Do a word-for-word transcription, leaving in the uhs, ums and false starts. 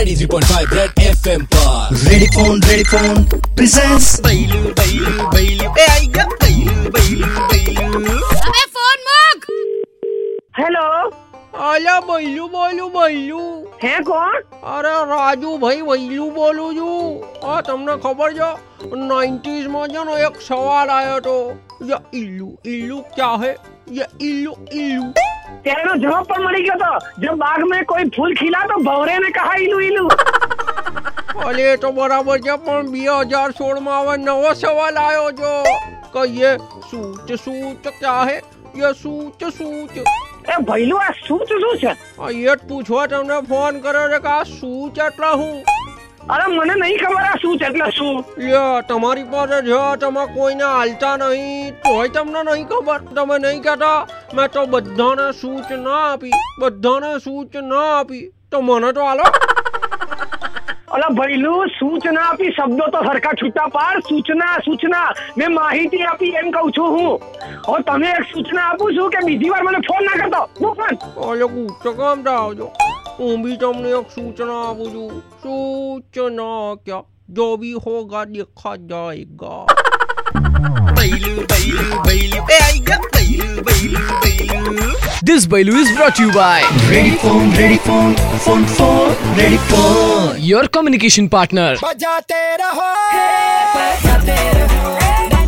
ninety-three point five Red F M पर Ready Phone Ready Phone presents बैलू बैलू बैलू ए आई गया बैलू बैलू बैलू अबे फोन मुक। हेलो अला बैलू बोलू बैलू है कौन? अरे રાજુ ભાઈ વૈલું બોલું છું। આ તમને ખબર છે નાઇન્ટીઝ માં છે ને એક સવાલ આવ્યો હતો, ये इल्लू इल्लू क्या है, ये इल्लू इल्लू। तेरा जवाब पर मरी गया था जब बाग में कोई फूल खिला तो भौरे ने कहा इलू इलू। अरे तो बराबर છે પણ બે હજાર સોળ માં હવે નવો સવાલ આવ્યો છે કે ये सूच सूच क्या है, ये सूच सूच। ए भैलू आ सूच શું છે? આ એ જ પૂછવા તમને ફોન કર્યો છે કે આ सूच એટલે શું? અરે મને નહીં ખબર આ सूच એટલે શું। લે તમારી પાસે છે, તમે કોઈને હાલતા નહીં તોય તમને નહીં ખબર? તમે નહીં કહેતા મેં તો બધાને सूच ના આપી, બધાને सूच ના આપી, તો મને તો હાલો। અલા ભૈલુ સૂચના આપી શબ્દો તો સરખા છૂટા પાડ। સૂચના સૂચના મેં માહિતી આપી એમ કહું છું હું। હવે તમે એક સૂચના આપું છું કે બીજી વાર મને ફોન ના કરતો। હું ફોન ઓલો ગુસ્સો કેમ આવજો? હું બી તમને એક સૂચના આપું છું। સૂચના क्या, जो भी होगा देखा जाएगा। बैलू बैलू बैलू ए आई गया बैलू बैलू बैलू। This Bailu is brought to you by Ready Phone Ready Phone phone phone Ready Phone your communication partner बजाते रहो बजाते रहो